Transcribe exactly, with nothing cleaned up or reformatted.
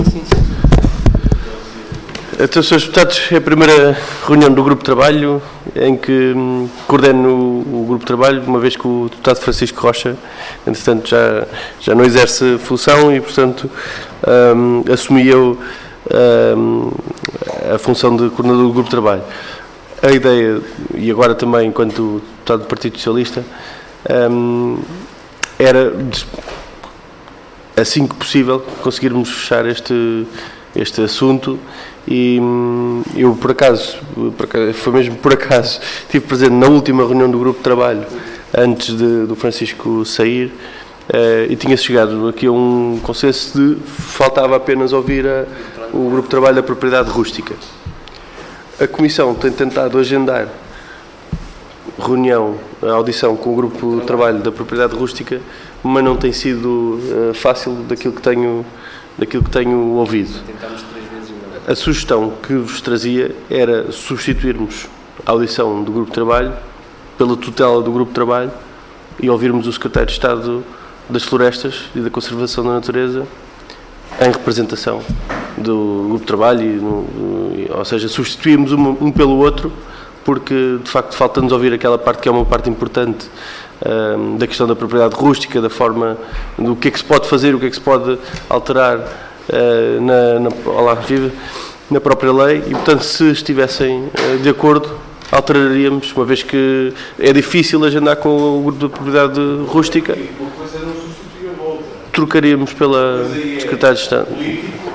Sim, sim. Então, senhores Deputados, é a primeira reunião do Grupo de Trabalho em que hum, coordeno o, o Grupo de Trabalho, uma vez que o Deputado Francisco Rocha, entretanto, já, já não exerce função e, portanto, hum, assumi eu hum, a função de coordenador do Grupo de Trabalho. A ideia, e agora também enquanto Deputado do Partido Socialista, hum, era, assim que possível, conseguirmos fechar este, este assunto. E eu, por acaso, por acaso, foi mesmo por acaso, estive presente na última reunião do Grupo de Trabalho, antes de, do Francisco sair, eh, e tinha chegado aqui a um consenso de faltava apenas ouvir a, o Grupo de Trabalho da Propriedade Rústica. A Comissão tem tentado agendar reunião, a audição com o Grupo de Trabalho da Propriedade Rústica, mas não tem sido uh, fácil daquilo que tenho, daquilo que tenho ouvido. A sugestão que vos trazia era substituirmos a audição do Grupo de Trabalho pela tutela do Grupo de Trabalho e ouvirmos o Secretário de Estado das Florestas e da Conservação da Natureza em representação do Grupo de Trabalho, e no, ou seja, substituímos um, um pelo outro, porque de facto falta-nos ouvir aquela parte que é uma parte importante um, da questão da propriedade rústica, da forma do que é que se pode fazer, o que é que se pode alterar uh, na, na, olá, na própria lei, e portanto, se estivessem uh, de acordo, alteraríamos, uma vez que é difícil agendar com o grupo de propriedade rústica, trocaríamos pela Secretária de Estado.